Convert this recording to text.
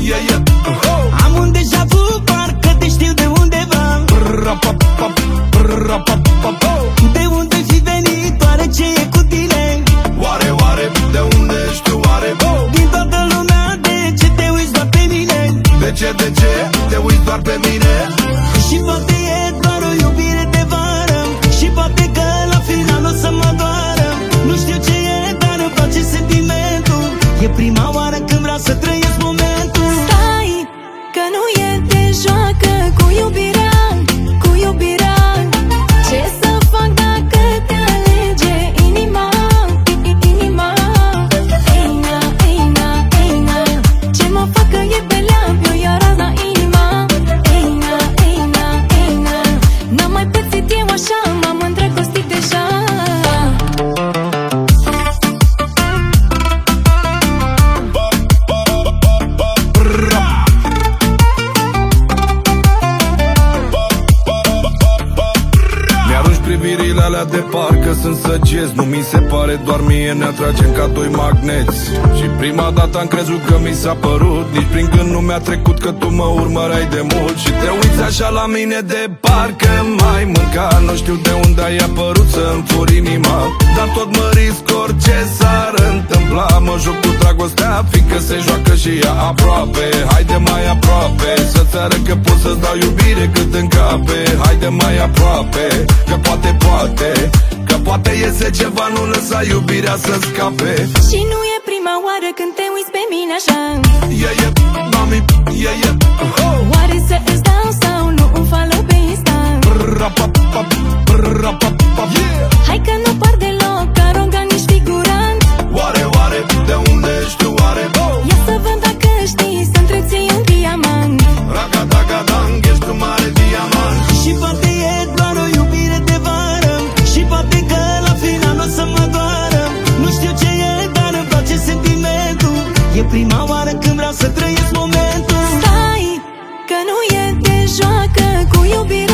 Am un deja vu, parcă te știu de undeva. De unde fi venit, oare ce e cu tine? Oare, de unde știu, oare? Din toată lumea, de ce te uiți doar pe mine? De ce te uiți doar pe mine? Și poate e doar o iubire de vară, și poate că la final o să mă doară. Nu știu ce e, dar îmi place sentimentul. E prima oară când vreau să trăiesc momentul. Stai, că nu e de joacă cu iubirea, cu iubirea. Ce să fac dacă te alege inima, inima? Eina, eina, eina. Ce mă fac că e pe labiu, iar azi la inima. Eina, eina, eina. N-am mai pățit eu așa, m-am îndrăgostit deja. Privirile alea de parcă sunt săgeți. Nu mi se pare, doar mie ne atragem ca doi magneți. Și prima dată am crezut că mi s-a părut, nici prin gând nu mi-a trecut că tu mă urmăreai de mult. Și te uiți așa la mine de parcă m-ai mâncat. Nu știu de unde ai apărut să-mi furi inima, dar tot mă risc orice s-ar întâmpla. Mă joc cu dragostea, fiindcă se joacă și ea aproape. Haide mai aproape, să-ți arăt că pot să-ți dau iubire cât încape. Haide mai aproape, că poate iese ceva, nu lăsa iubirea să scape. Și nu e prima oară când te uiți pe mine așa. Mami, Oare să îți dau sau nu un follow pe Insta? Hai că nu par deloc arogant, nici figurant. Oare, de unde știu, oare? Ia să văd dacă știi să întreții un diamant. Raga-daga-dang, ești un mare diamant. Și poate e doar o iubire de vară, și poate că la final o să mă doară. Nu știu ce e, dar îmi place sentimentul. E prima oară când vreau să trăiesc momentul. Stai, că nu e de joacă cu iubirea.